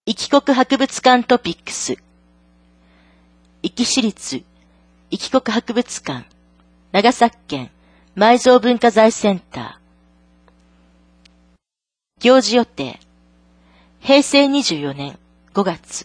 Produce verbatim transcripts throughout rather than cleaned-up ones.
壱岐国博物館トピックス。壱岐市立壱岐国博物館、長崎県埋蔵文化財センター。行事予定。へいせいにじゅうよねんごがつ。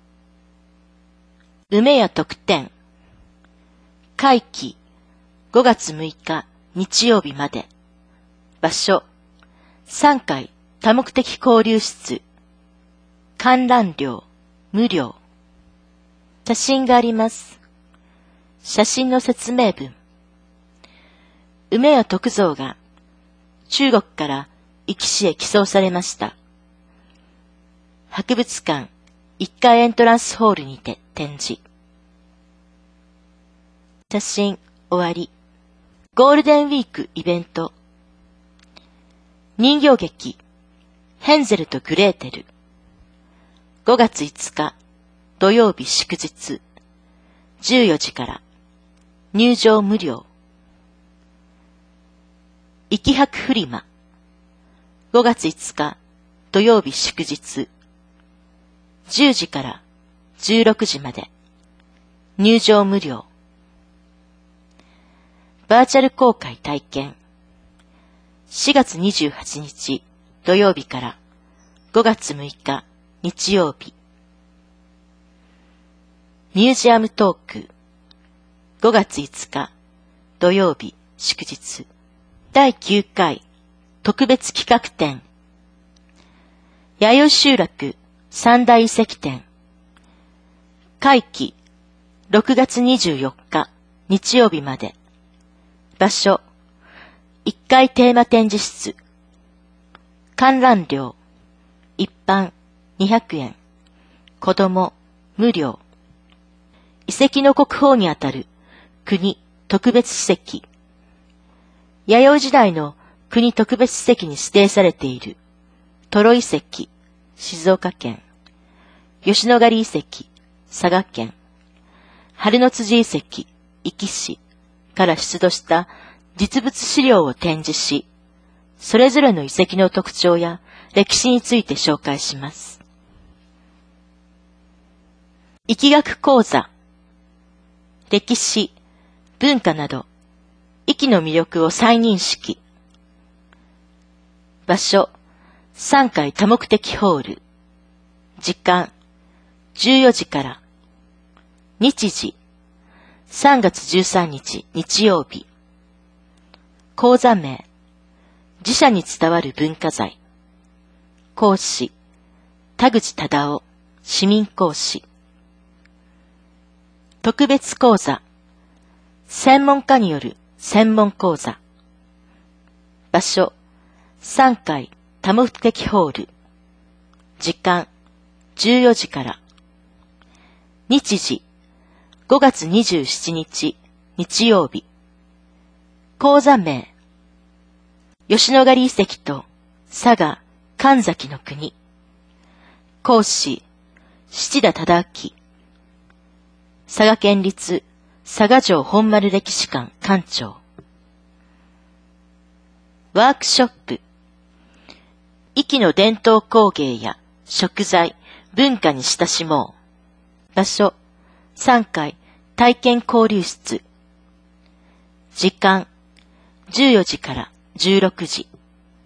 梅屋特典。会期ごがつむいか日曜日まで。場所さんかい多目的交流室。観覧料無料。写真があります。写真の説明文。梅屋徳蔵が中国から壱岐市へ寄贈されました。博物館いっかいエントランスホールにて展示。写真終わり。ゴールデンウィークイベント。人形劇ヘンゼルとグレーテル。ごがついつか土曜日祝日じゅうよじから入場無料。壱岐博フリマごがついつか土曜日祝日じゅうじからじゅうろくじまで入場無料。バーチャル公開体験しがつにじゅうはちにち土曜日からごがつむいか日曜日。ミュージアムトークごがついつか土曜日祝日だいきゅうかい特別企画展弥生集落三大遺跡展。会期ろくがつにじゅうよっか日曜日まで。場所いっかいテーマ展示室。観覧料一般にひゃくえん、子供無料。遺跡の国宝にあたる国特別史跡。弥生時代の国特別史跡に指定されているトロ遺跡、静岡県、吉野ヶ里遺跡、佐賀県、春の辻遺跡、壱岐市から出土した実物資料を展示し、それぞれの遺跡の特徴や歴史について紹介します。壱岐学講座。歴史、文化など、壱岐の魅力を再認識。場所、さんかい多目的ホール。時間、じゅうよじから。日時、さんがつじゅうさんにち日曜日。講座名、自社に伝わる文化財。講師、田口忠夫、市民講師。特別講座、専門家による専門講座。場所、さんかい多目的ホール。時間、じゅうよじから。日時、ごがつにじゅうしちにち日曜日。講座名、吉野ヶ里遺跡と佐賀神崎の国。講師、七田忠明。佐賀県立佐賀城本丸歴史館館長。ワークショップ。壱岐の伝統工芸や食材、文化に親しもう。場所、さんかい体験交流室。時間、じゅうよじからじゅうろくじ。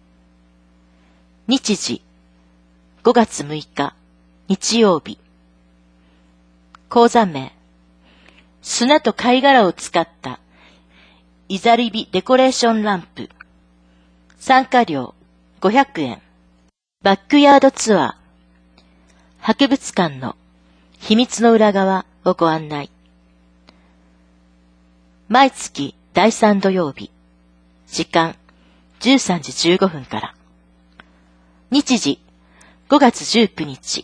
日時、ごがつむいか日曜日。講座名、砂と貝殻を使ったイザリビデコレーションランプ。参加料ごひゃくえん。バックヤードツアー。博物館の秘密の裏側をご案内。毎月だいさん土曜日。時間じゅうさんじじゅうごふんから。日時ごがつじゅうくにち。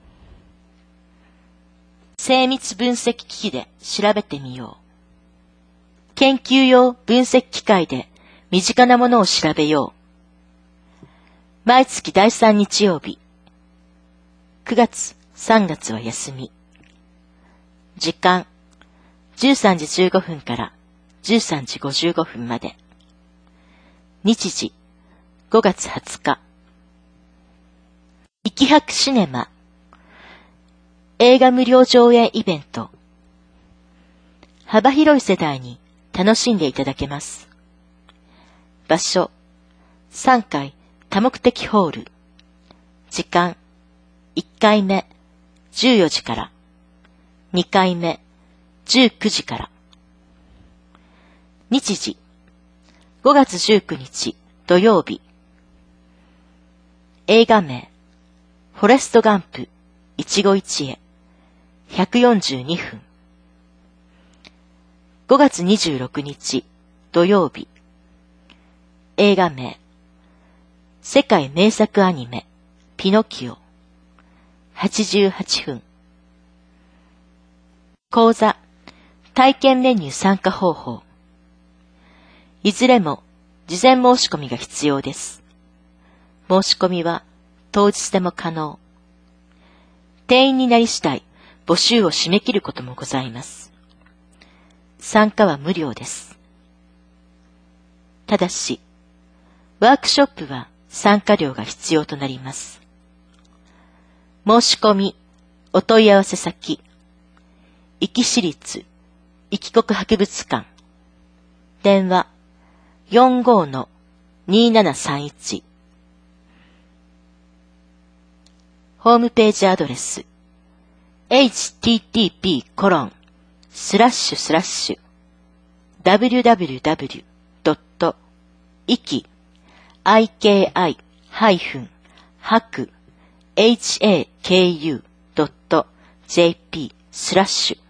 精密分析機器で調べてみよう。研究用分析機械で身近なものを調べよう。毎月だいさん日曜日。くがつ、さんがつは休み。時間じゅうさんじじゅうごふんからじゅうさんじごじゅうごふんまで。日時ごがつはつか。壱岐博シネマ映画無料上映イベント。幅広い世代に楽しんでいただけます。場所、さんかい多目的ホール。時間、いっかいめ、じゅうよじから。にかいめ、じゅうくじから。日時、ごがつじゅうくにち土曜日。映画名、フォレストガンプ一期一会ひゃくよんじゅうにふん。ごがつにじゅうろくにち土曜日。映画名、世界名作アニメピノキオはちじゅうはっぷん。講座、体験メニュー参加方法。いずれも事前申し込みが必要です。申し込みは当日でも可能。定員になり次第募集を締め切ることもございます。参加は無料です。ただし、ワークショップは参加料が必要となります。申し込み、お問い合わせ先、壱岐市立壱岐国博物館、電話 よんごーのにーななさんいち、ホームページアドレス エイチティーティーピーコロンスラッシュスラッシュダブリュダブリュダブリュドットイキアイケーアイハイフンハクエイチエーケーユードットジェーピースラッシュ